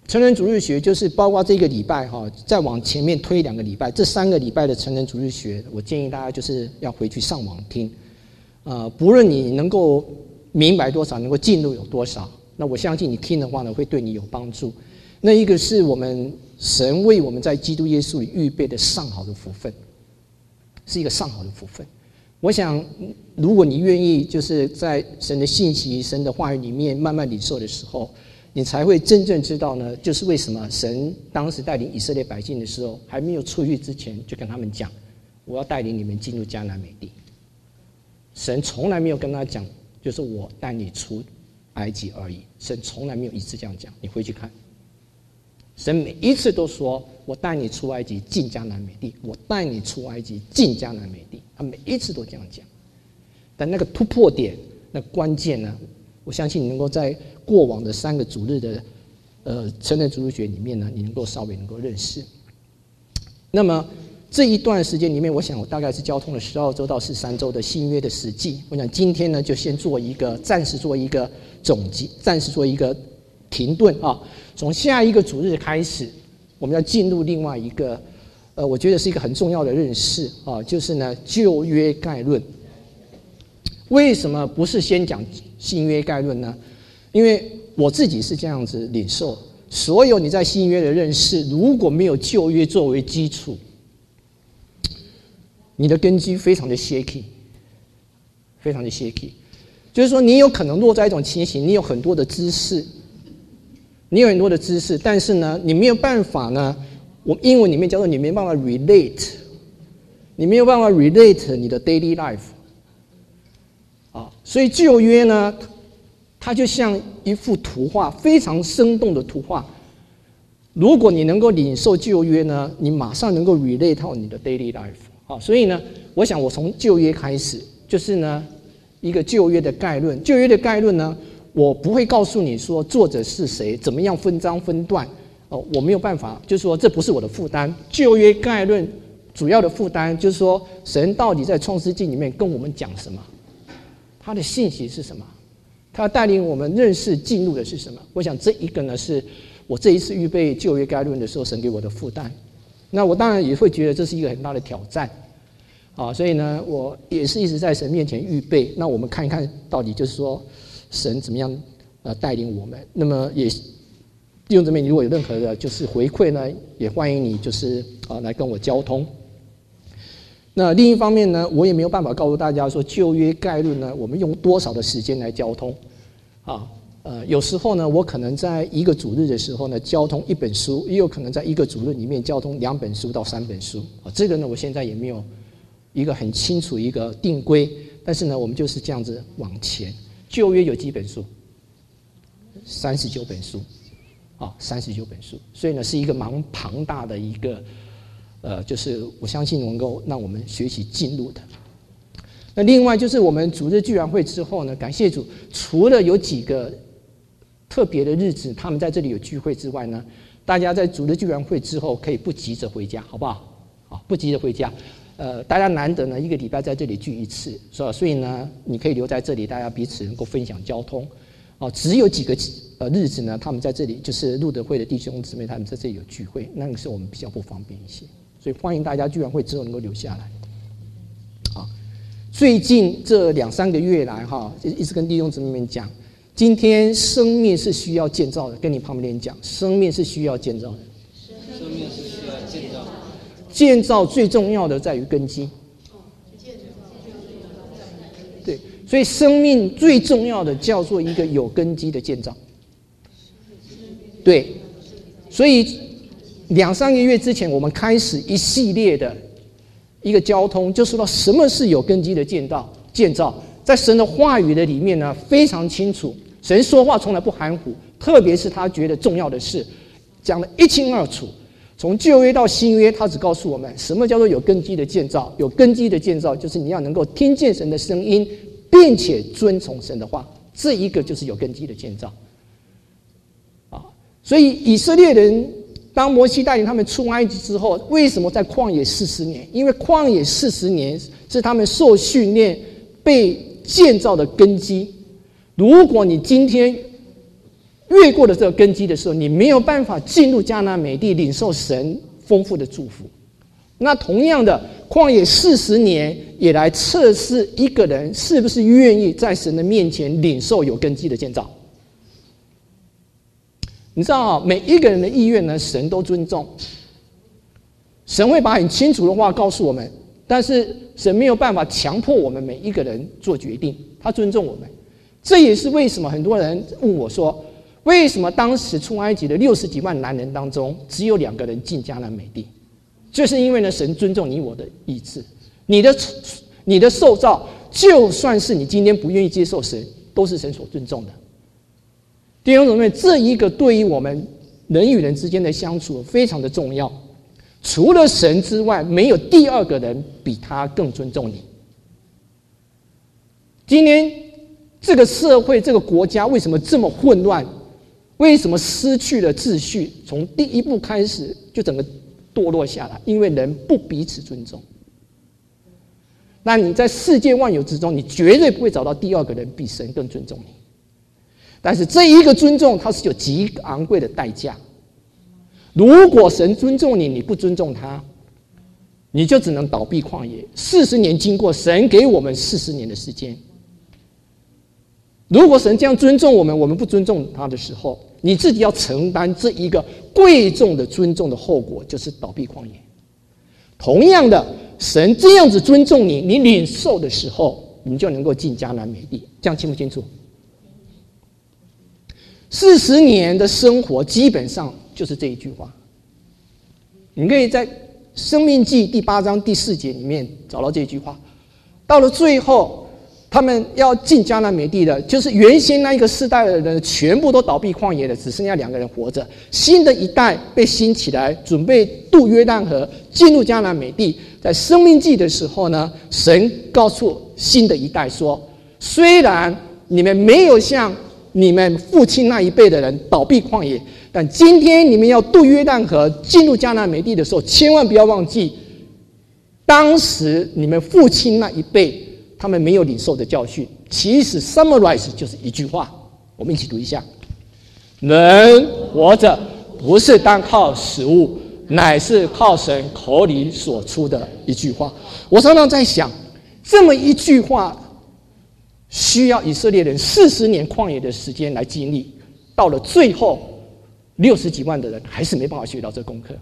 成人主日学就是包括这个礼拜再往前面推2个礼拜，这3个礼拜的成人主日学，我建议大家就是要回去上网听。不论你能够明白多少，能够进入有多少，那我相信你听的话呢，会对你有帮助。那一个是我们神为我们在基督耶稣里预备的上好的福分，是一个上好的福分。我想，如果你愿意，就是在神的信息、神的话语里面慢慢领受的时候，你才会真正知道呢，就是为什么神当时带领以色列百姓的时候，还没有出去之前，就跟他们讲：“我要带领你们进入迦南美地。”神从来没有跟他讲，就是我带你出埃及而已。神从来没有一次这样讲，你回去看。神每一次都说：“我带你出埃及，进迦南美地。我带你出埃及，进迦南美地。”他每一次都这样讲。但那个突破点，那关键呢？我相信你能够在过往的3个主日的成人主日学里面呢，你能够稍微能够认识。那么这一段时间里面，我想我大概是交通了12周到13周的新约的实际。我想今天呢，就先暂时做一个总结，暂时做一个停顿啊。从下一个主日开始，我们要进入另外一个我觉得是一个很重要的认识啊，就是呢旧约概论。为什么不是先讲新约概论呢？因为我自己是这样子领受，所有你在新约的认识，如果没有旧约作为基础，你的根基非常的 shaky， 非常的 shaky。就是说，你有可能落在一种情形，你有很多的知识，但是呢，你没有办法呢，我英文里面叫做你没办法 relate， 你没有办法 relate 你的 daily life。所以旧约呢，它就像一幅图画，非常生动的图画。如果你能够领受旧约呢，你马上能够 relate 到你的 daily life。所以呢，我想我从旧约开始，就是呢一个旧约的概论。旧约的概论呢，我不会告诉你说作者是谁，怎么样分章分段。我没有办法，就是说这不是我的负担。旧约概论主要的负担就是说，神到底在创世纪里面跟我们讲什么？他的信息是什么？他带领我们认识进入的是什么？我想这一个呢，是我这一次预备旧约概论的时候，神给我的负担。那我当然也会觉得这是一个很大的挑战，所以呢，我也是一直在神面前预备。那我们看一看到底就是说，神怎么样带领我们？那么也弟兄姊妹，你如果有任何的就是回馈呢，也欢迎你就是来跟我交通。那另一方面呢，我也没有办法告诉大家说旧约概论呢，我们用多少的时间来交通有时候呢，我可能在一个主日的时候呢，交通1本书，也有可能在一个主日里面交通2本书到3本书这个呢，我现在也没有一个很清楚一个定规，但是呢，我们就是这样子往前。旧约有几本书？39本书39本书，所以呢，是一个蛮庞大的一个就是我相信能够让我们学习进入的。那另外就是我们主日聚完会之后呢，感谢主，除了有几个特别的日子他们在这里有聚会之外呢，大家在主日聚完会之后可以不急着回家，好不好？不急着回家。大家难得呢1个礼拜在这里聚一次，所以呢，你可以留在这里，大家彼此能够分享交通。只有几个日子呢，他们在这里就是路德会的弟兄姊妹，他们在这里有聚会，那个是我们比较不方便一些，所以欢迎大家聚完会之后能够留下来。最近这2-3个月来一直跟弟兄姊妹们讲，今天生命是需要建造的，跟你旁边人讲，生命是需要建造的。生命是需要建造的。建造最重要的在于根基。对，所以生命最重要的叫做一个有根基的建造。对，所以2-3个月之前，我们开始一系列的一个交通，就说到什么是有根基的建造，在神的话语的里面呢，非常清楚。神说话从来不含糊，特别是他觉得重要的事，讲得一清二楚。从旧约到新约，他只告诉我们什么叫做有根基的建造。有根基的建造，就是你要能够听见神的声音，并且遵从神的话，这一个就是有根基的建造。所以以色列人当摩西带领他们出埃及之后，为什么在旷野40年？因为旷野40年是他们受训练、被建造的根基。如果你今天越过了这个根基的时候，你没有办法进入迦南美地领受神丰富的祝福。那同样的，旷野40年也来测试一个人是不是愿意在神的面前领受有根基的建造。你知道每一个人的意愿呢，神都尊重。神会把很清楚的话告诉我们，但是神没有办法强迫我们每一个人做决定，他尊重我们。这也是为什么很多人问我说，为什么当时出埃及的60几万男人当中，只有2个人进迦南美地？就是因为呢，神尊重你我的意志，你的受造，就算是你今天不愿意接受神，都是神所尊重的。弟兄姊妹，这一个对于我们人与人之间的相处非常的重要。除了神之外，没有第2个人比他更尊重你。今天这个社会、这个国家为什么这么混乱？为什么失去了秩序？从第一步开始就整个堕落下来，因为人不彼此尊重。那你在世界万有之中，你绝对不会找到第2个人比神更尊重你。但是这一个尊重，它是有极昂贵的代价。如果神尊重你，你不尊重他，你就只能倒闭旷野。40年经过，神给我们40年的时间。如果神这样尊重我们，我们不尊重他的时候，你自己要承担这一个贵重的尊重的后果，就是倒闭旷野。同样的，神这样子尊重你，你领受的时候，你就能够进迦南美地。这样清不清楚？40年的生活基本上就是这一句话。你可以在《申命记》第8章第4节里面找到这句话。到了最后，他们要进迦南美地的，就是原先那一个世代的人全部都倒闭旷野了，只剩下2个人活着。新的一代被兴起来，准备渡约旦河进入迦南美地。在《申命记》的时候呢，神告诉新的一代说：虽然你们没有像你们父亲那一辈的人倒闭旷野，但今天你们要渡约旦河进入迦南美地的时候，千万不要忘记，当时你们父亲那一辈他们没有领受的教训。其实 summarize 就是一句话，我们一起读一下：人活着不是单靠食物，乃是靠神口里所出的一句话。我常常在想，这么一句话需要以色列人40年旷野的时间来经历，到了最后60几万的人还是没办法学到这功课。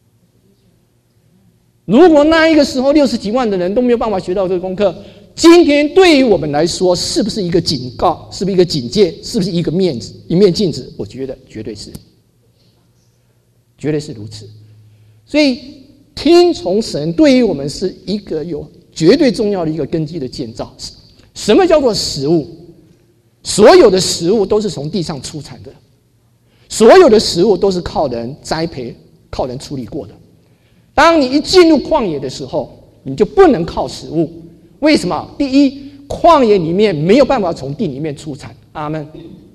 如果那一个时候60几万的人都没有办法学到这个功课，今天对于我们来说是不是一个警告？是不是一个警戒？是不是一面镜子？我觉得绝对是，绝对是如此。所以听从神对于我们是一个有绝对重要的一个根基的建造。什么叫做食物？所有的食物都是从地上出产的，所有的食物都是靠人栽培、靠人处理过的。当你一进入旷野的时候，你就不能靠食物。为什么？第一，旷野里面没有办法从地里面出产。阿们。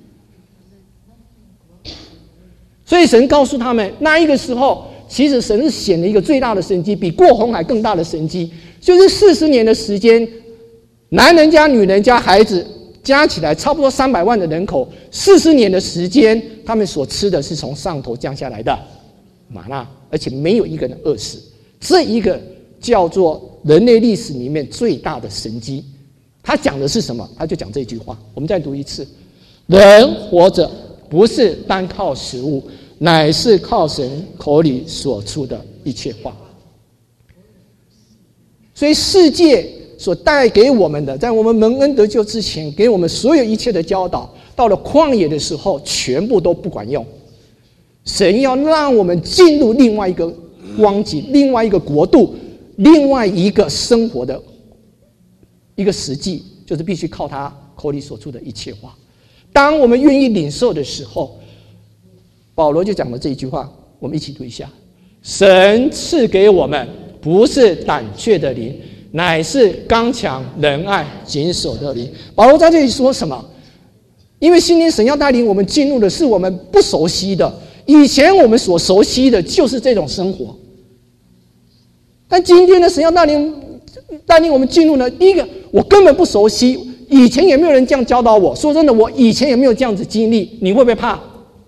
所以神告诉他们，那一个时候，其实神是显了一个最大的神迹，比过红海更大的神迹，就是40年的时间，男人加女人加孩子加起来差不多300万的人口，40年的时间，他们所吃的是从上头降下来的玛纳，而且没有一个人饿死。这一个叫做人类历史里面最大的神迹。他讲的是什么？他就讲这句话。我们再读一次：人活着不是单靠食物，乃是靠神口里所出的一切话。所以世界所带给我们的，在我们蒙恩得救之前，给我们所有一切的教导，到了旷野的时候，全部都不管用。神要让我们进入另外一个光景，另外一个国度，另外一个生活的一个实际，就是必须靠他口里所出的一切话。当我们愿意领受的时候，保罗就讲了这一句话，我们一起读一下：神赐给我们不是胆怯的灵，乃是刚强仁爱谨守的灵。保罗在这里说什么？因为今天神要带领我们进入的是我们不熟悉的，以前我们所熟悉的就是这种生活，但今天的神要带领我们进入呢，第一个我根本不熟悉，以前也没有人这样教导我。说真的，我以前也没有这样子经历，你会不会怕？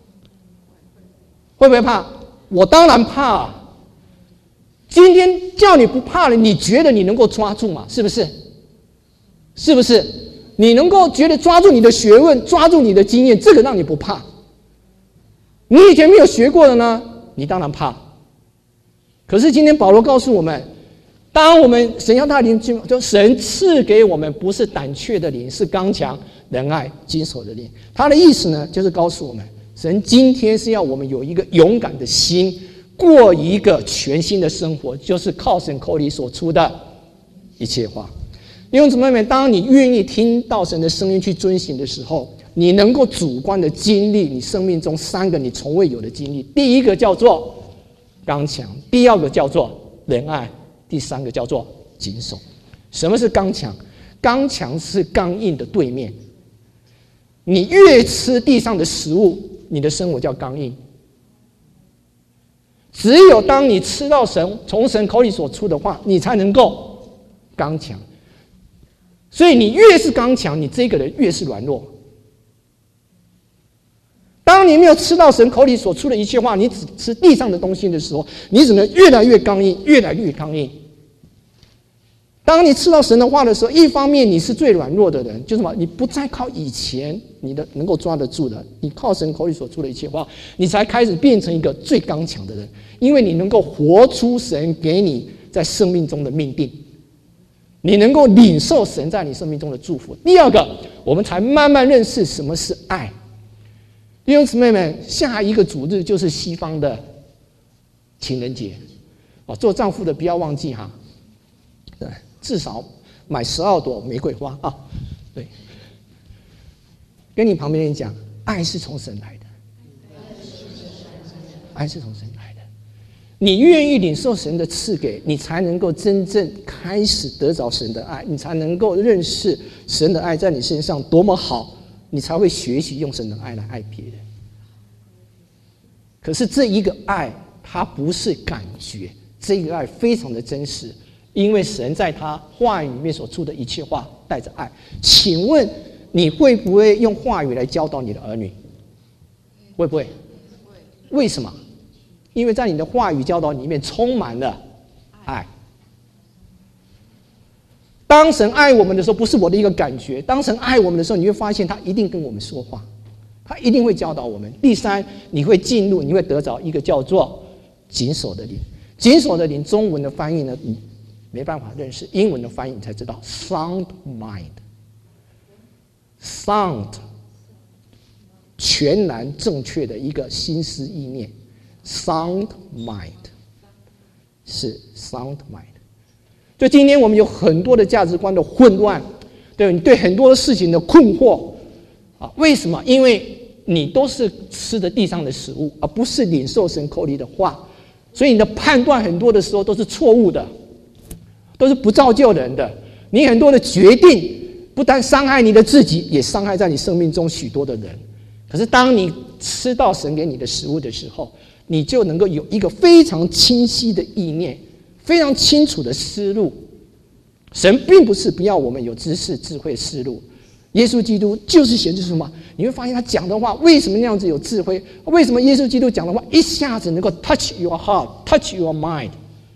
会不会怕？我当然怕。今天叫你不怕了，你觉得你能够抓住吗？是不是？是不是？你能够觉得抓住你的学问，抓住你的经验，这个让你不怕。你以前没有学过的呢，你当然怕。可是今天保罗告诉我们，当我们神要大灵进，就神赐给我们不是胆怯的灵，是刚强、仁爱、谨守的灵。他的意思呢，就是告诉我们，神今天是要我们有一个勇敢的心，过一个全新的生活，就是靠神口里所出的一切话。弟兄姊妹们，当你愿意听到神的声音去遵行的时候，你能够主观的经历你生命中3个你从未有的经历。第一个叫做刚强，第二个叫做仁爱，第3个叫做谨守。什么是刚强？刚强是刚硬的对面。你越吃地上的食物，你的生活叫刚硬。只有当你吃到从神口里所出的话，你才能够刚强。所以你越是刚强，你这个人越是软弱。当你没有吃到神口里所出的一切话，你只吃地上的东西的时候，你只能越来越刚硬，越来越刚硬。当你吃到神的话的时候，一方面你是最软弱的人，就是什么？你不再靠以前你的能够抓得住的，你靠神口里所出的一切话，你才开始变成一个最刚强的人，因为你能够活出神给你在生命中的命定，你能够领受神在你生命中的祝福。第二个，我们才慢慢认识什么是爱。弟兄姊妹们，下一个主日就是西方的情人节，做丈夫的不要忘记哈，对，至少买12朵玫瑰花啊，对。跟你旁边人讲，爱是从神来的，爱是从神来的。你愿意领受神的赐给，你才能够真正开始得着神的爱，你才能够认识神的爱在你身上多么好，你才会学习用神的爱来爱别人。可是这一个爱，它不是感觉，这个爱非常的真实，因为神在他话语里面所出的一切话带着爱。请问你会不会用话语来教导你的儿女？会不会？为什么？因为在你的话语教导里面充满了爱。当神爱我们的时候，不是我的一个感觉，当神爱我们的时候，你会发现他一定跟我们说话，他一定会教导我们。第三，你会进入，你会得着一个叫做谨守的灵。谨守的灵，中文的翻译呢，你没办法认识，英文的翻译你才知道 sound mind。sound 全然正确的一个心思意念， sound mind 是 sound mind。就今天我们有很多的价值观的混乱，对，你对很多的事情的困惑啊，为什么？因为你都是吃的地上的食物，而不是领受神口里的话，所以你的判断很多的时候都是错误的，都是不造就人的。你很多的决定不但伤害你的自己，也伤害在你生命中许多的人。可是当你吃到神给你的食物的时候，你就能够有一个非常清晰的意念，非常清楚的思路。神并不是不要我们有知识、智慧、思路，耶稣基督就是显示什么？你会发现他讲的话为什么那样子有智慧？为什么耶稣基督讲的话一下子能够 touch your heart, touch your mind?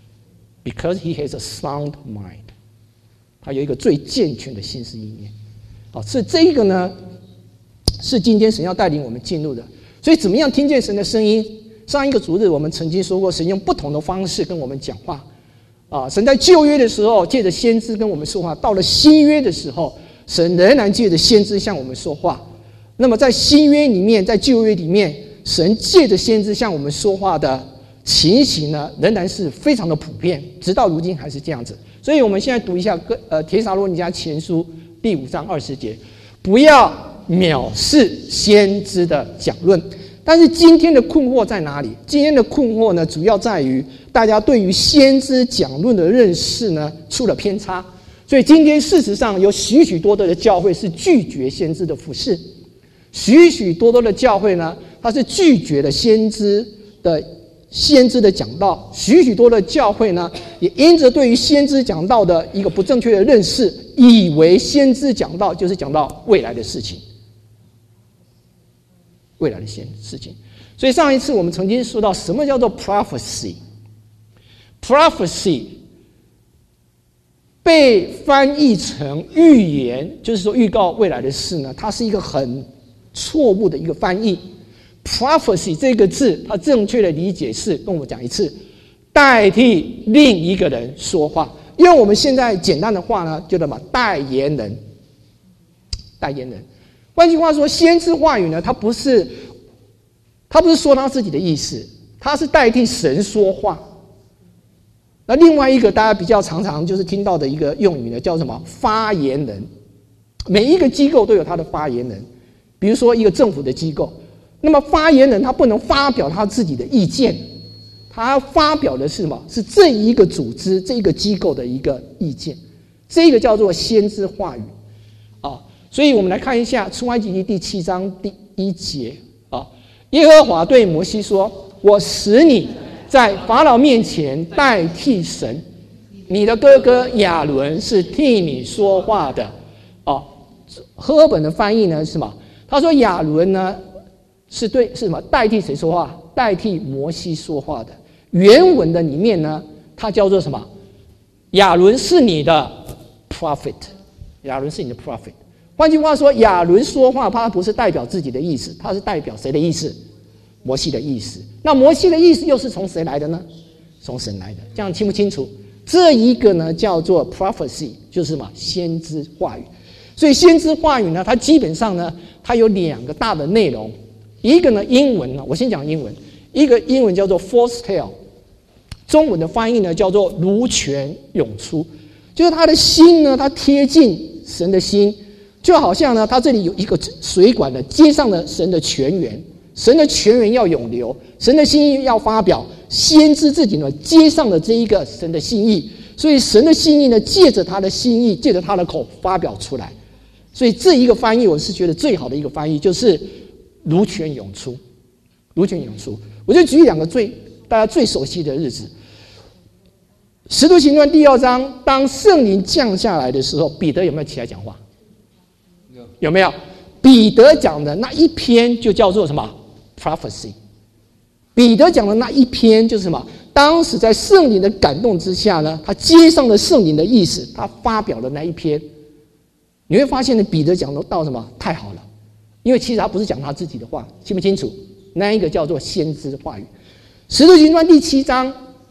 Because he has a sound mind. 他有一个最健全的心思意念。好，是这一个呢，是今天神要带领我们进入的。所以怎么样听见神的声音？上一个主日我们曾经说过，神用不同的方式跟我们讲话。神在旧约的时候借着先知跟我们说话，到了新约的时候，神仍然借着先知向我们说话。那么在新约里面，在旧约里面，神借着先知向我们说话的情形呢，仍然是非常的普遍，直到如今还是这样子。所以我们现在读一下帖撒罗尼迦前书第5章20节，不要藐视先知的讲论。但是今天的困惑在哪里？今天的困惑呢，主要在于大家对于先知讲论的认识呢出了偏差。所以今天事实上有许许多多的教会是拒绝先知的服事，许许多多的教会呢，它是拒绝了先知的讲道，许许多的教会呢，也因着对于先知讲道的一个不正确的认识，以为先知讲道就是讲到未来的事情，未来的事情。 所以上一次我们曾经说到什么叫做 prophecy。prophecy 被翻译成预言，就是说预告未来的事呢，它是一个很错误的一个翻译。prophecy 这个字，它正确的理解是，跟我讲一次，代替另一个人说话。因为我们现在简单的话呢，就叫什么代言人。代言人，换句话说，先知话语呢，它不是说他自己的意思，他是代替神说话。那另外一个大家比较常就是听到的一个用语呢，叫什么？发言人。每一个机构都有他的发言人，比如说一个政府的机构，那么发言人他不能发表他自己的意见，他发表的是什么？是这一个组织、这一个机构的一个意见，这个叫做先知话语啊。所以我们来看一下出埃及记第7章第1节啊，耶和华对摩西说：“我使你在法老面前代替神，你的哥哥亚伦是替你说话的。”哦，和合本的翻译呢是什么？他说亚伦呢是什么？代替谁说话？代替摩西说话的。原文的里面呢，它叫做什么？亚伦是你的 prophet， 亚伦是你的 prophet。换句话说，亚伦说话，他不是代表自己的意思，他是代表谁的意思？摩西的意思。那摩西的意思又是从谁来的呢？从神来的。这样清不清楚？这一个呢叫做 prophecy， 就是什么？先知话语。所以先知话语呢，它基本上呢，它有2个大的内容。一个呢英文呢，我先讲英文，一个英文叫做 foretell， 中文的翻译呢叫做如泉涌出，就是他的心呢，他贴近神的心，就好像呢，他这里有一个水管呢，接上了神的泉源。神的泉源要涌流，神的心意要发表，先知自己呢接上了这一个神的心意，所以神的心意呢借着他的心意，借着他的口发表出来。所以这一个翻译，我是觉得最好的一个翻译就是如泉涌出，如泉涌出。我就举2个大家最熟悉的日子，《使徒行传》第2章，当圣灵降下来的时候，彼得有没有起来讲话？有没有？彼得讲的那一篇就叫做什么？ prophecy。 彼得讲的那一篇就是什么？当时在圣灵的感动之下呢，他接上了圣灵的意思，他发表的那一篇，你会发现呢，彼得讲到什么？太好了，因为其实他不是讲他自己的话，清不清楚？那一个叫做先知话语。使徒行传第7章，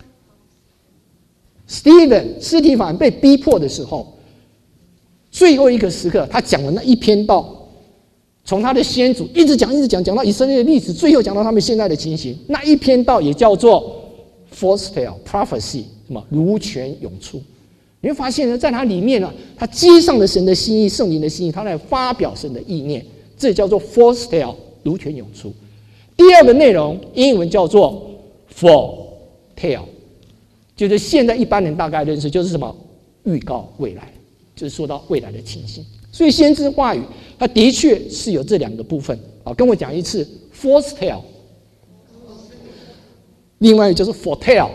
斯提反被逼迫的时候，最后一个时刻，他讲的那一篇道。从他的先祖一直讲讲到以色列的历史，最后讲到他们现在的情形，那一篇道也叫做 foretell prophecy， 什么？如泉涌出。你会发现呢，在它里面呢，他接上了神的心意、圣灵的心意，他来发表神的意念，这叫做 foretell， 如泉涌出。第2个内容，英文叫做 foretell， 就是现在一般人大概认识，就是什么？预告未来，就是说到未来的情形。所以先知话语，它的确是有这2个部分啊。跟我讲一次 ，foretell， 另外就是 foretell。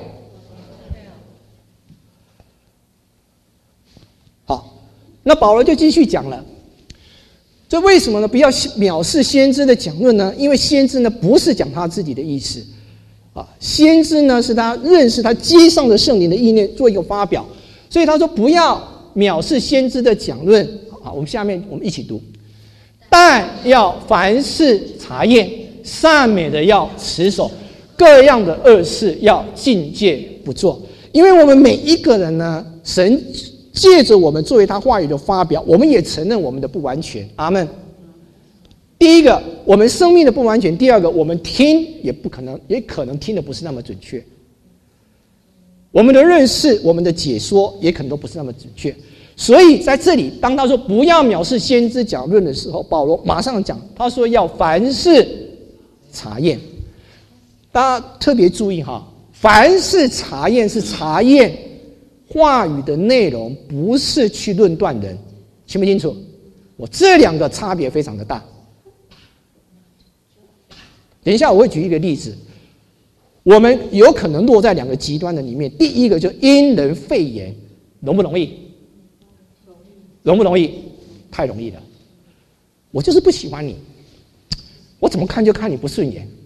好，那保罗就继续讲了。这为什么呢？不要藐视先知的讲论呢？因为先知呢不是讲他自己的意思啊，先知呢是他认识他接上的圣灵的意念做一个发表，所以他说不要藐视先知的讲论。好，我们下面我们一起读，但要凡事查验，善美的要持守，各样的恶事要禁戒不做。因为我们每一个人呢，神借着我们作为他话语的发表，我们也承认我们的不完全。阿们。第一个，我们生命的不完全；第2个，我们听也可能听的不是那么准确。我们的认识、我们的解说也可能都不是那么准确。所以在这里，当他说不要藐视先知讲论的时候，保罗马上讲，他说要凡事查验。大家特别注意哈，凡事查验是查验话语的内容，不是去论断人，清不清楚？我这2个差别非常的大。等一下我会举一个例子，我们有可能落在2个极端的里面。第一个就因人废言，容不容易？容不容易？太容易了。我就是不喜欢你，我怎么看就看你不顺眼，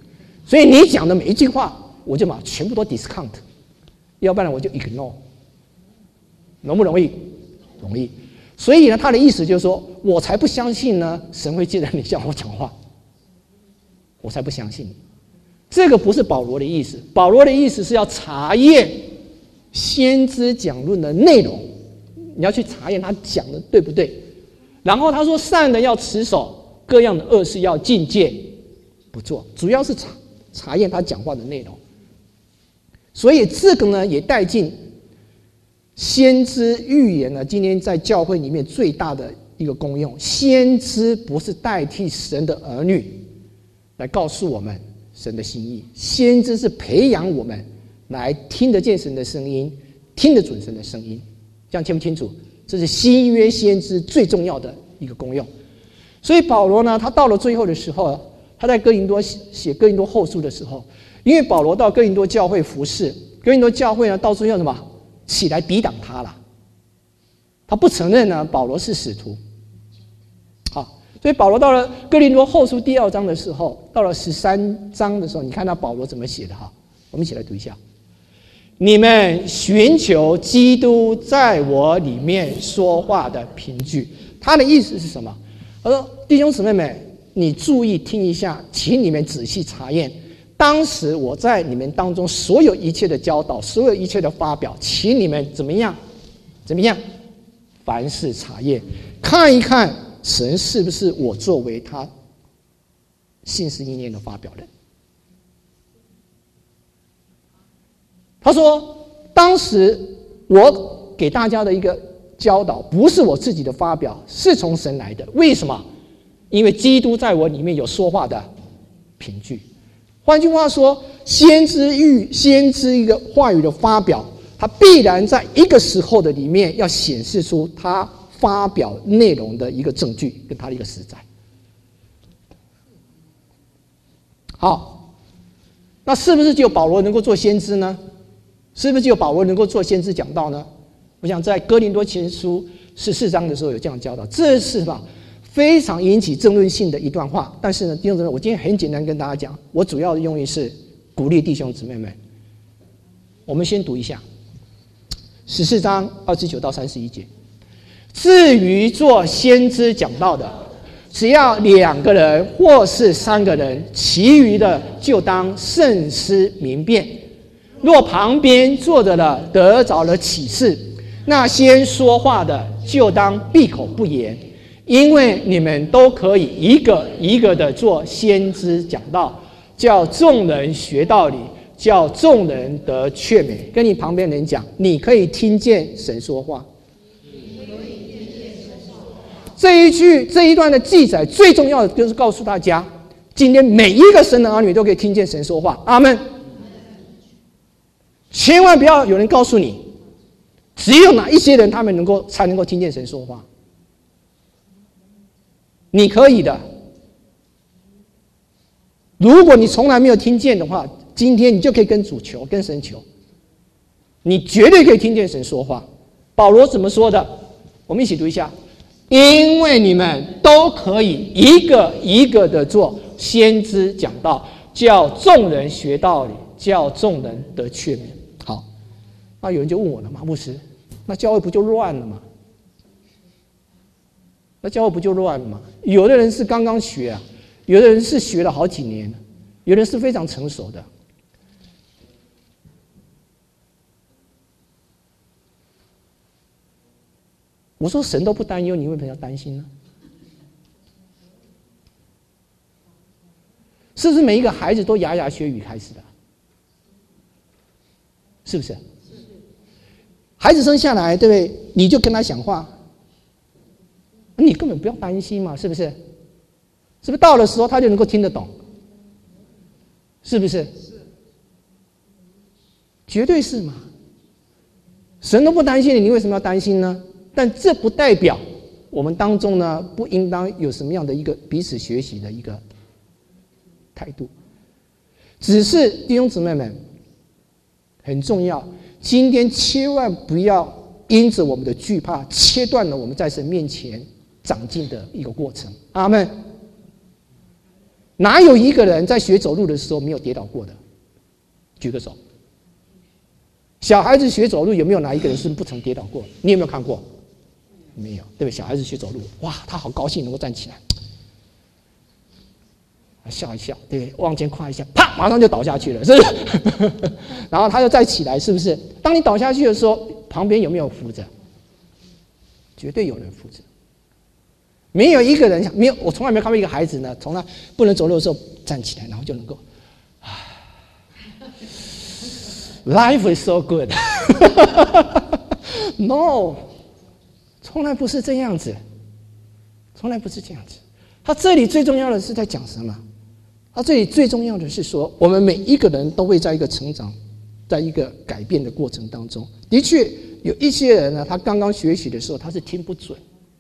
所以你讲的每一句话，我就把全部都 discount， 要不然我就 ignore。容不容易？容易。所以呢，他的意思就是说，我才不相信呢，神会借着你向我讲话，我才不相信你。这个不是保罗的意思，保罗的意思是要查验先知讲论的内容，你要去查验他讲的对不对。然后他说，善人要持守，各样的恶事要禁戒不做，主要是查验他讲话的内容。所以这个呢，也带进先知预言呢，今天在教会里面最大的一个功用。先知不是代替神的儿女来告诉我们神的心意，先知是培养我们来听得见神的声音，听得准神的声音。这样清不清楚？这是新约先知最重要的一个功用。所以保罗呢，他到了最后的时候，他在哥林多写哥林多后书的时候，因为保罗到哥林多教会服侍，哥林多教会呢，到最后什么？起来抵挡他了，他不承认呢保罗是使徒。好，所以保罗到了哥林多后书第2章的时候，到了13章的时候，你看他保罗怎么写的哈？我们一起来读一下：你们寻求基督在我里面说话的凭据。他的意思是什么？他说：弟兄姊妹们，你注意听一下，请你们仔细查验。当时我在你们当中所有一切的教导，所有一切的发表，请你们怎么样？怎么样？凡事查验，看一看神是不是我作为他信实意念的发表人。他说，当时我给大家的一个教导，不是我自己的发表，是从神来的。为什么？因为基督在我里面有说话的凭据。换句话说，先知一个话语的发表，它必然在一个时候的里面要显示出他发表内容的一个证据跟他的一个实在。好，那是不是只有保罗能够做先知呢？是不是只有保罗能够做先知讲道呢？我想在哥林多前书14章的时候有这样教导，这是吧？非常引起争论性的一段话。但是呢，弟兄姊妹，我今天很简单跟大家讲，我主要的用意是鼓励弟兄姊妹们。我们先读一下14章29到31节。至于做先知讲道的，只要2个人或是3个人，其余的就当慎思明辨。若旁边坐着的得着了启示，那先说话的就当闭口不言。因为你们都可以一个一个的做先知讲道，叫众人学道理，叫众人得劝勉。跟你旁边人讲，你可以听见神说话。这一段的记载最重要的就是告诉大家，今天每一个神的儿女都可以听见神说话。阿们。千万不要有人告诉你，只有哪一些人他们才能够听见神说话。你可以的。如果你从来没有听见的话，今天你就可以跟主求，跟神求，你绝对可以听见神说话。保罗怎么说的？我们一起读一下：因为你们都可以一个一个的做先知讲道，叫众人学道理，叫众人得劝勉。好，那有人就问我了嘛，牧师，那教会不就乱了吗？那教会不就乱了吗？有的人是刚刚学啊，有的人是学了好几年，有的人是非常成熟的。我说神都不担忧，你为什么要担心呢？是不是每一个孩子都牙牙学语开始的？是不是？孩子生下来，对不对？你就跟他讲话。你根本不要担心嘛，是不是？是不是到的时候他就能够听得懂？是不是？绝对是嘛！神都不担心你，你为什么要担心呢？但这不代表我们当中呢不应当有什么样的一个彼此学习的一个态度。只是弟兄姊妹们很重要，今天千万不要因着我们的惧怕，切断了我们在神面前长进的一个过程。阿们。 哪有一个人在学走路的时候没有跌倒过的？举个手。小孩子学走路有没有哪一个人是不曾跌倒过？你有没有看过？没有，对不对？小孩子学走路，哇，他好高兴能够站起来，笑一笑，对不对？往前跨一下，啪，马上就倒下去了，是不是？然后他又再起来，是不是？当你倒下去的时候，旁边有没有扶着？绝对有人扶着。没有一个人，没有，我从来没有看过一个孩子呢，从来不能走路的时候站起来，然后就能够，Life is so good 。No， 从来不是这样子，从来不是这样子。他这里最重要的是在讲什么？他这里最重要的是说，我们每一个人都会在一个成长，在一个改变的过程当中。的确，有一些人呢，他刚刚学习的时候，他是听不准。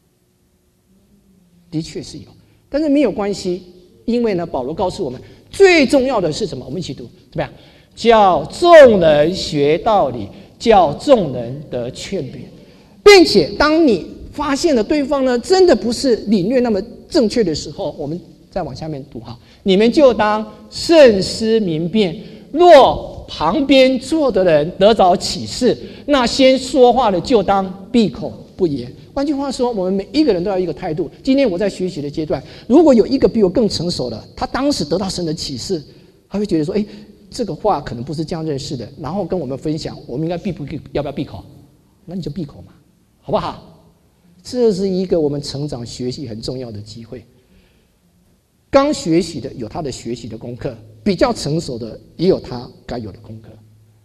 的确是有，但是没有关系，因为呢，保罗告诉我们，最重要的是什么？我们一起读，怎么样？叫众人学道理，叫众人得劝别，并且当你发现了对方呢，真的不是领略那么正确的时候，我们再往下面读哈，你们就当慎思明辨。若旁边坐的人得着启示，那先说话的就当闭口不言。换句话说，我们每一个人都要一个态度。今天我在学习的阶段，如果有一个比我更成熟的，他当时得到神的启示，他会觉得说：“哎，这个话可能不是这样认识的。”然后跟我们分享，我们应该要不要闭口？那你就闭口嘛，好不好？这是一个我们成长学习很重要的机会。刚学习的有他的学习的功课，比较成熟的也有他该有的功课。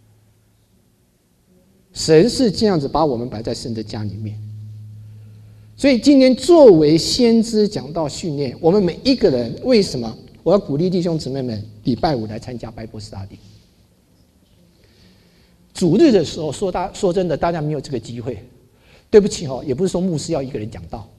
神是这样子把我们摆在神的家里面。所以今天作为先知讲道训练，我们每一个人为什么我要鼓励弟兄姊妹们礼拜五来参加 Bible Study？ 主日的时候说真的，大家没有这个机会，对不起也不是说牧师要一个人讲道，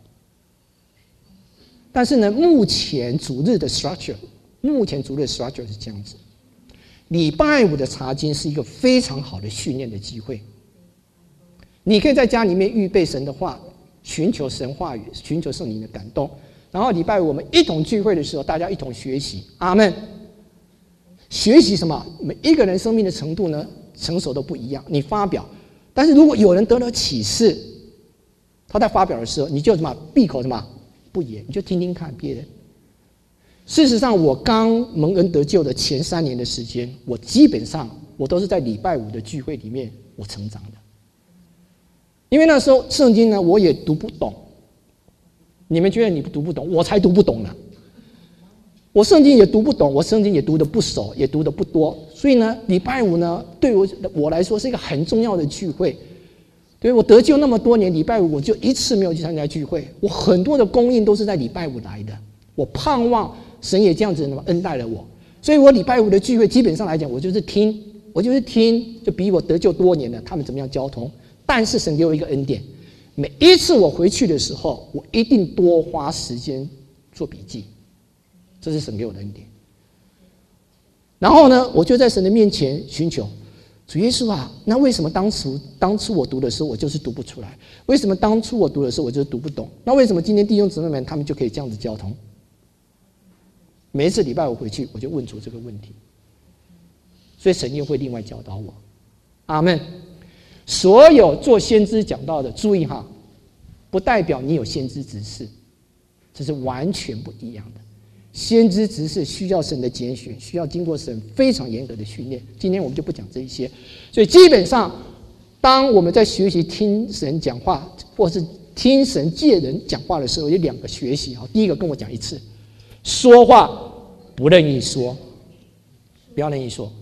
但是呢，目前主日的 structure 是这样子。礼拜五的查经是一个非常好的训练的机会，你可以在家里面预备神的话。寻求神话语，寻求圣灵的感动，然后礼拜五我们一同聚会的时候，大家一同学习，阿们。学习什么？每一个人生命的程度呢，成熟都不一样。你发表，但是如果有人得了启示，他在发表的时候，你就什么闭口什么不言，你就听听看别人。事实上，我刚蒙恩得救的前3年的时间，我基本上我都是在礼拜五的聚会里面我成长的。因为那时候圣经呢，我也读不懂。你们觉得你读不懂，我才读不懂呢。我圣经也读不懂，我圣经也读得不熟，也读得不多。所以呢，礼拜五呢，对我来说是一个很重要的聚会。对，我得救那么多年，礼拜五我就一次没有去参加聚会。我很多的供应都是在礼拜五来的。我盼望神也这样子恩待了我，所以我礼拜五的聚会基本上来讲，我就是听，就比我得救多年的他们怎么样交通。但是神给我一个恩典，每一次我回去的时候，我一定多花时间做笔记，这是神给我的恩典。然后呢，我就在神的面前寻求主耶稣啊，那为什么当初我读的时候我就是读不出来？为什么当初我读的时候我就是读不懂？那为什么今天弟兄姊妹们他们就可以这样子交通？每一次礼拜五回去，我就问主这个问题，所以神又会另外教导我。阿们。所有做先知讲道的，注意哈，不代表你有先知执事，这是完全不一样的。先知执事需要神的拣选，需要经过神非常严格的训练。今天我们就不讲这一些，所以基本上，当我们在学习听神讲话，或是听神借人讲话的时候，有2个学习哈。第一个跟我讲一次，说话不任意说，不要任意说。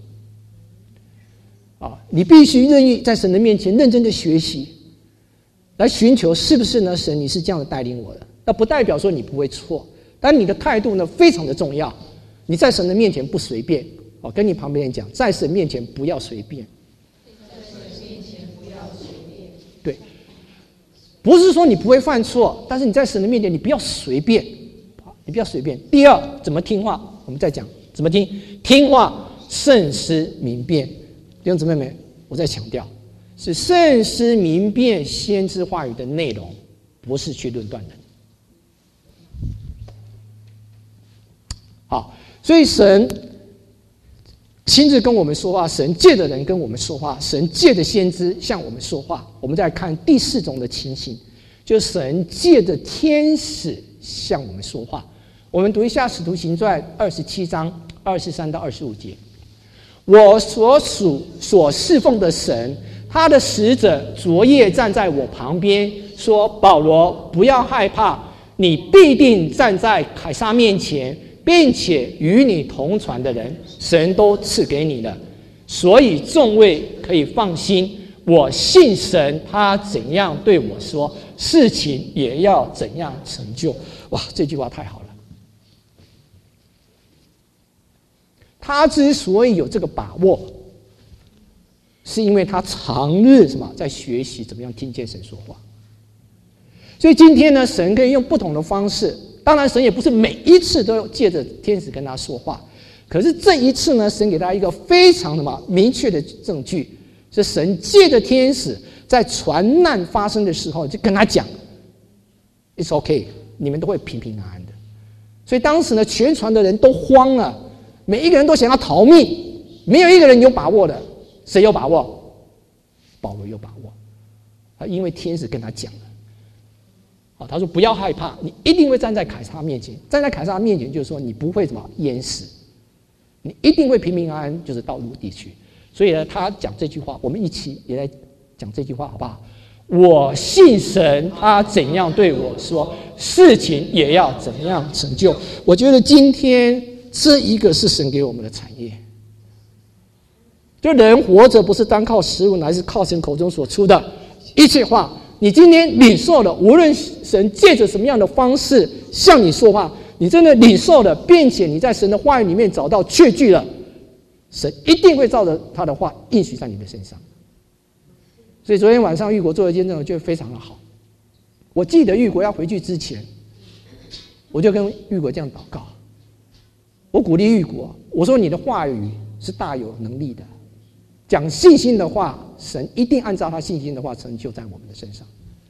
你必须愿意在神的面前认真的学习，来寻求是不是呢？神，你是这样的带领我的。那不代表说你不会错，但你的态度呢非常的重要。你在神的面前不随便，跟你旁边人讲，在神面前不要随便。对，不是说你不会犯错，但是你在神的面前你不要随便，你不要随便。第二，怎么听话？我们再讲怎么听，听话慎思明辨。弟兄姊妹们，我再强调，是慎思明辨先知话语的内容，不是去论断人。 好，所以神亲自跟我们说话，神借的人跟我们说话，神借的先知向我们说话。我们再看第4种的情形，就是神借的天使向我们说话。我们读一下《使徒行传》27章23到25节。我所侍奉的神，他的使者昨夜站在我旁边，说：保罗，不要害怕，你必定站在凯撒面前，并且与你同船的人，神都赐给你了。所以众位可以放心，我信神，他怎样对我说，事情也要怎样成就。哇，这句话太好了。他之所以有这个把握，是因为他常日在学习怎么样听见神说话。所以今天呢，神可以用不同的方式，当然神也不是每一次都借着天使跟他说话，可是这一次呢，神给他一个非常明确的证据，是神借着天使在船难发生的时候就跟他讲 It's okay， 你们都会平平安安的。所以当时呢，全船的人都慌了，每一个人都想要逃命，没有一个人有把握的。谁有把握？保罗有把握，他因为天使跟他讲了，他说不要害怕，你一定会站在凯撒面前。站在凯撒面前，就是说你不会淹死，你一定会平平安安，就是到陆地去。所以呢，他讲这句话，我们一起也来讲这句话，好不好？我信神，他怎样对我说，事情也要怎样成就。我觉得今天这一个是神给我们的产业。就人活着不是单靠食物，乃是靠神口中所出的一切话。你今天领受了，无论神借着什么样的方式向你说话，你真的领受了，并且你在神的话语里面找到确据了，神一定会照着他的话应许在你的身上。所以昨天晚上玉国做了一件事，我觉得非常的好。我记得玉国要回去之前，我就跟玉国这样祷告，我鼓励玉国，我说你的话语是大有能力的，讲信心的话，神一定按照他信心的话成就在我们的身上。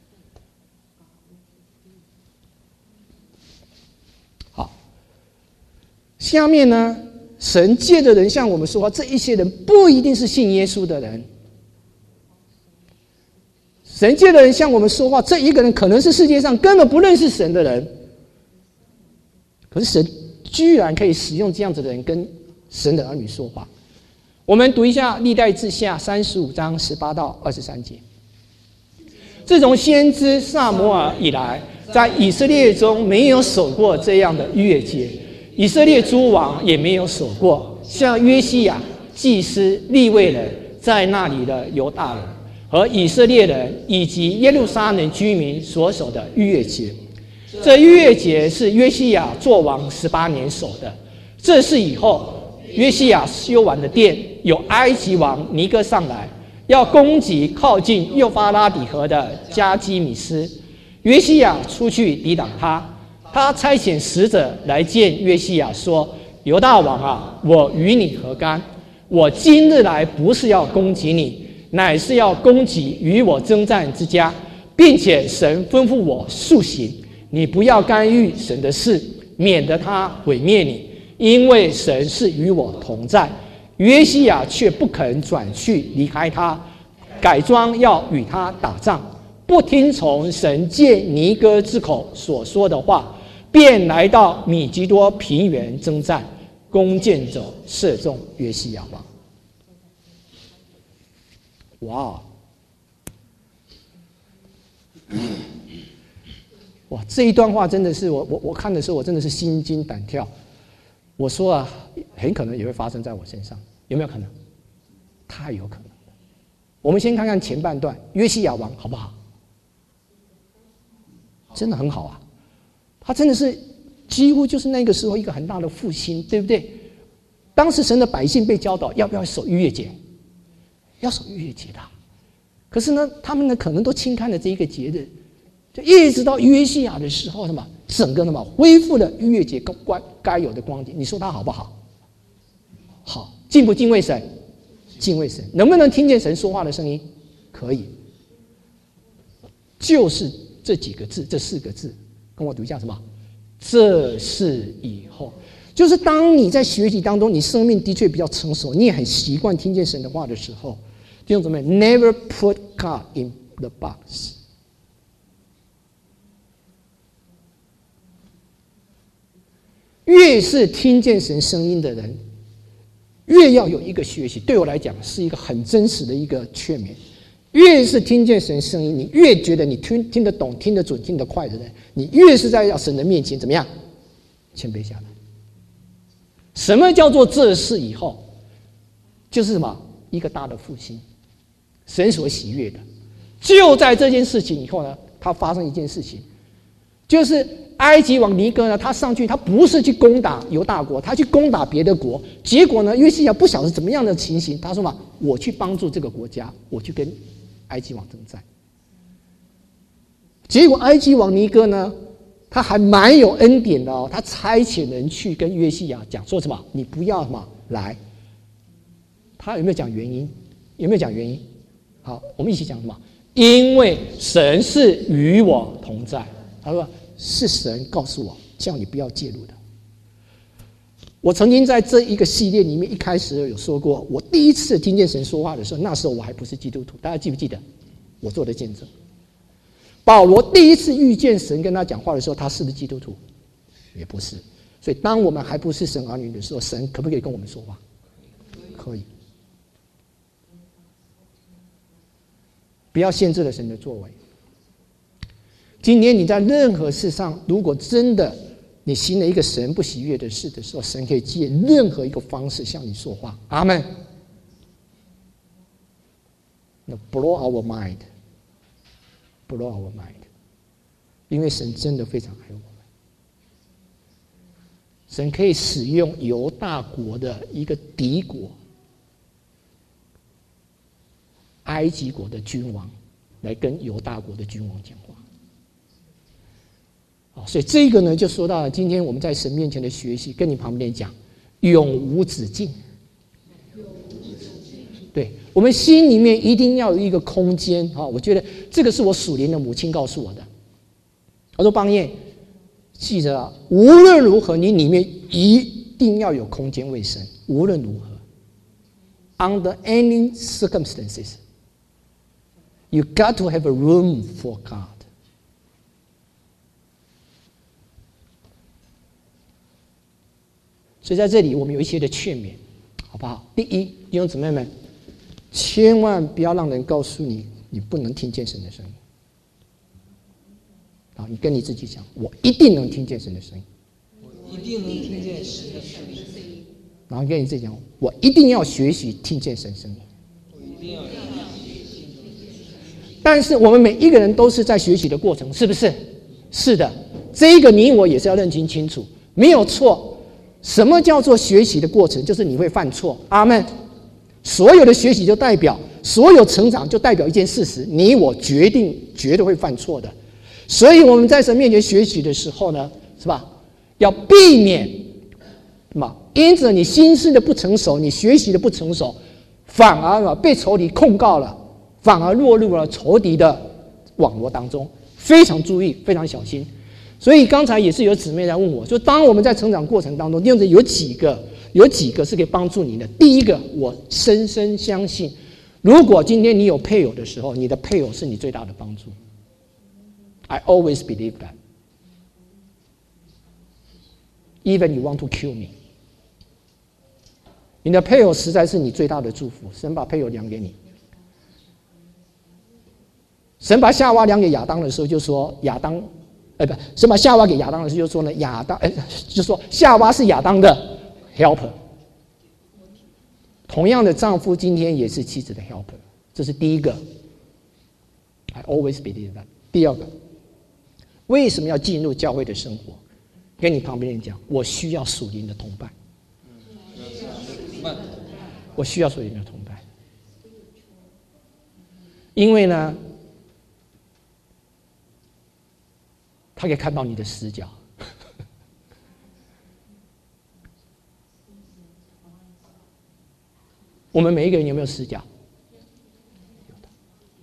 好，下面呢，神借着人向我们说话，这一些人不一定是信耶稣的人。神借着人向我们说话，这一个人可能是世界上根本不认识神的人，可是神居然可以使用这样子的人跟神的儿女说话。我们读一下历代志下35章18到23节。自从先知撒母耳以来，在以色列中没有守过这样的逾越节，以色列诸王也没有守过，像约西亚、祭司、利未人在那里的犹大人和以色列人以及耶路撒冷居民所守的逾越节。这逾越节是约西亚作王18年守的。这事以后，约西亚修完的殿，有埃及王尼哥上来，要攻击靠近幼发拉底河的加基米斯。约西亚出去抵挡他，他差遣使者来见约西亚，说：犹大王啊，我与你何干？我今日来不是要攻击你，乃是要攻击与我征战之家，并且神吩咐我速行，你不要干预神的事，免得他毁灭你，因为神是与我同在。约西亚却不肯转去离开他，改装要与他打仗，不听从神借尼哥之口所说的话，便来到米基多平原征战，弓箭手射中约西亚王。哇！哇！这一段话真的是我看的时候，我真的是心惊胆跳。我说啊，很可能也会发生在我身上，有没有可能？太有可能了。我们先看看前半段，约西亚王好不好？真的很好啊，他真的是几乎就是那个时候一个很大的复兴，对不对？当时神的百姓被教导要不要守逾越节，要守逾越节的，可是呢，他们呢可能都轻看了这一个节日，就一直到约西亚的时候，什么整个恢复了逾越节该有的光景。你说他好不好？好，敬不敬畏神？敬畏神。能不能听见神说话的声音？可以。就是这几个字，这4个字，跟我读一下什么？这是以后。 就是当你在学习当中，你生命的确比较成熟，你也很习惯听见神的话的时候，弟兄姊妹 ，never put God in the box。越是听见神声音的人，越要有一个学习。对我来讲，是一个很真实的一个劝勉。越是听见神声音，你越觉得你听得懂、听得准、听得快的人，你越是在神的面前怎么样谦卑下来。什么叫做这事以后？就是什么？一个大的复兴，神所喜悦的。就在这件事情以后呢，他发生一件事情，就是埃及王尼哥呢，他上去，他不是去攻打犹大国，他去攻打别的国。结果呢，约西亚不晓得怎么样的情形，他说嘛，我去帮助这个国家，我去跟埃及王征战。结果埃及王尼哥呢，他还蛮有恩典的哦，他差遣人去跟约西亚讲说什么？你不要嘛来。他有没有讲原因？有没有讲原因？好，我们一起讲什么？因为神是与我同在。他说是神告诉我，叫你不要介入的。我曾经在这一个系列里面一开始有说过，我第一次听见神说话的时候，那时候我还不是基督徒，大家记不记得？我做的见证。保罗第一次遇见神跟他讲话的时候，他是不是基督徒？也不是。所以当我们还不是神儿女的时候，神可不可以跟我们说话？可以。不要限制了神的作为。今天你在任何事上，如果真的你行了一个神不喜悦的事的时候，神可以借任何一个方式向你说话。阿们。那 blow our mind， blow our mind， 因为神真的非常爱我们。神可以使用犹大国的一个敌国，埃及国的君王，来跟犹大国的君王讲话。所以这个呢，就说到了今天我们在神面前的学习，跟你旁边讲，永无止境。对，我们心里面一定要有一个空间啊！我觉得这个是我属灵的母亲告诉我的。她说：“邦彦，记着啊，无论如何，你里面一定要有空间为神，无论如何 ，under any circumstances, you got to have a room for God。”所以在这里，我们有一些的劝勉，好不好？第一，弟兄姊妹们，千万不要让人告诉你，你不能听见神的声音。好，你跟你自己讲，我一定能听见神的声音。 我一定能听见神的声音。 然后跟你自己讲，我一定要学习听见神声音。 我一定要学习。 但是我们每一个人都是在学习的过程，是不是？是的，这个你我也是要认清楚，没有错。什么叫做学习的过程？就是你会犯错。阿们。所有的学习就代表，所有成长就代表一件事实：你我绝对会犯错的。所以我们在神面前学习的时候呢，是吧？要避免什么？因此你心思的不成熟，你学习的不成熟，反而被仇敌控告了，反而落入了仇敌的网络当中。非常注意，非常小心。所以刚才也是有姊妹来问我，说当我们在成长过程当中，因为有几个是可以帮助你的。第一个，我深深相信，如果今天你有配偶的时候，你的配偶是你最大的帮助。I always believe that. Even you want to kill me. 你的配偶实在是你最大的祝福。神把配偶量给你。神把夏娃量给亚当的时候，就说亚当。神把夏娃给亚当的时候，就说呢，就说夏娃是亚当的 helper。同样的，丈夫今天也是妻子的 helper， 这是第一个。I always believe that。第二个，为什么要进入教会的生活？跟你旁边人讲，我需要属灵的同伴。我需要属灵的同伴，因为呢。他可以看到你的死角。我们每一个人有没有死角？有的。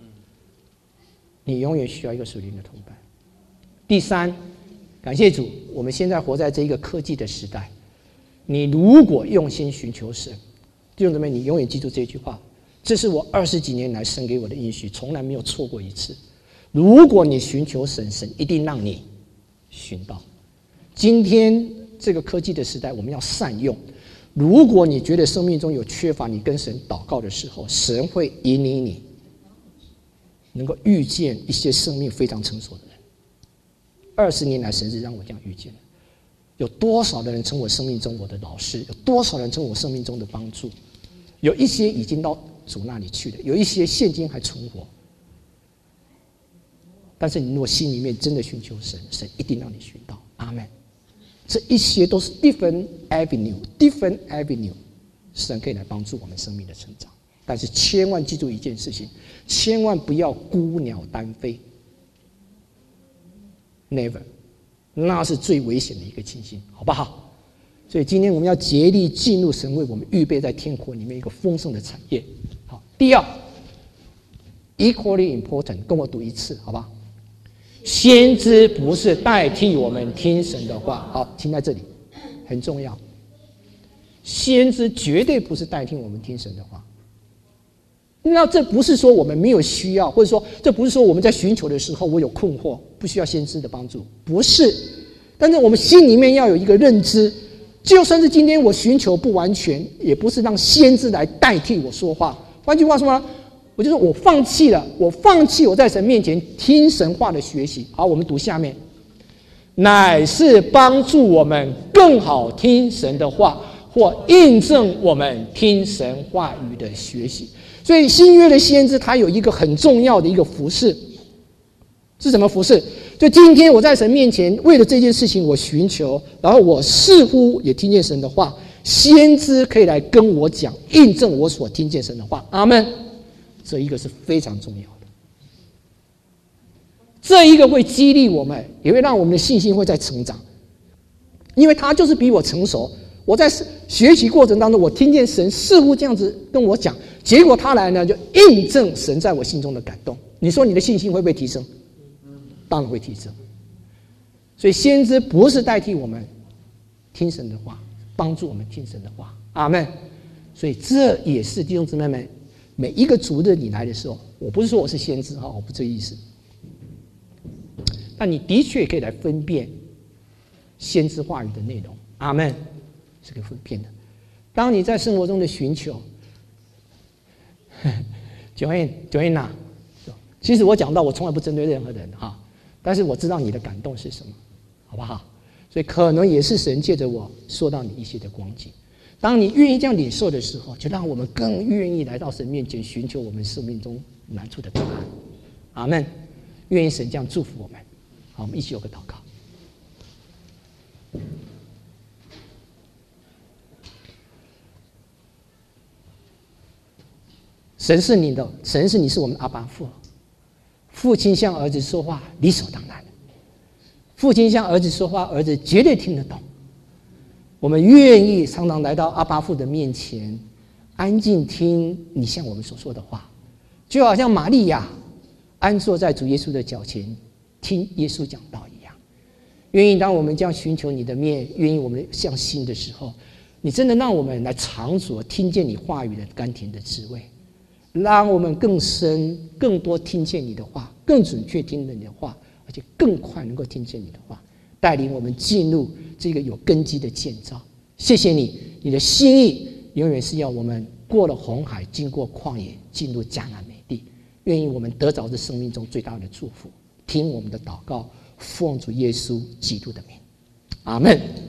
你永远需要一个属灵的同伴。第三，感谢主，我们现在活在这一个科技的时代， 你如果用心寻求神，弟兄姊妹，你永远记住这句话，这是我20几年来神给我的应许，从来没有错过一次。如果你寻求神，神一定让你寻到。今天这个科技的时代，我们要善用。如果你觉得生命中有缺乏，你跟神祷告的时候，神会引领你能够遇见一些生命非常成熟的人。20年来，神是让我这样遇见的。有多少的人成我生命中我的老师？有多少人成我生命中的帮助？有一些已经到主那里去了，有一些现今还存活。但是你如果心里面真的寻求神，神一定让你寻到。阿们。这一些都是 different avenue， 神可以来帮助我们生命的成长。但是千万记住一件事情，千万不要孤鸟单飞 ，never， 那是最危险的一个情形，好不好？所以今天我们要竭力进入神为我们预备在天国里面一个丰盛的产业。好，第二 ，equally important， 跟我读一次，好吧？先知不是代替我们听神的话，好，听在这里，很重要。先知绝对不是代替我们听神的话。那这不是说我们没有需要，或者说这不是说我们在寻求的时候我有困惑，不需要先知的帮助，不是。但是我们心里面要有一个认知，就算是今天我寻求不完全，也不是让先知来代替我说话。换句话说呢，我就说我放弃了，我放弃我在神面前听神话的学习。好，我们读下面，乃是帮助我们更好听神的话，或印证我们听神话语的学习。所以新约的先知他有一个很重要的一个服事，是什么服事？就今天我在神面前为了这件事情我寻求，然后我似乎也听见神的话，先知可以来跟我讲，印证我所听见神的话。阿们。这一个是非常重要的，这一个会激励我们，也会让我们的信心会在成长，因为他就是比我成熟。我在学习过程当中，我听见神似乎这样子跟我讲，结果他来呢就印证神在我心中的感动。你说你的信心会不会提升？当然会提升。所以先知不是代替我们听神的话，帮助我们听神的话。阿们。所以这也是弟兄姊妹们，每一个主日你来的时候，我不是说我是先知，我不这意思。但你的确可以来分辨先知话语的内容。阿们。是可以分辨的。当你在生活中的寻求，Joanna， 其实我讲到我从来不针对任何人哈，但是我知道你的感动是什么，好不好？所以可能也是神借着我说到你一些的光景。当你愿意这样领受的时候，就让我们更愿意来到神面前寻求我们生命中难处的答案。阿们。愿意神这样祝福我们。好，我们一起有个祷告。神是你的，神是你是我们的阿爸父。父亲向儿子说话理所当然，父亲向儿子说话，儿子绝对听得懂。我们愿意常常来到阿爸父的面前，安静听你向我们所说的话，就好像玛利亚安坐在主耶稣的脚前，听耶稣讲道一样。愿意当我们这样寻求你的面，愿意我们向心的时候，你真的让我们来尝所听见你话语的甘甜的滋味。让我们更深、更多听见你的话，更准确听见你的话，而且更快能够听见你的话，带领我们进入这个有根基的建造。谢谢你，你的心意永远是要我们过了红海，经过旷野，进入迦南美地。愿意我们得着这生命中最大的祝福。听我们的祷告，奉主耶稣基督的名，阿们。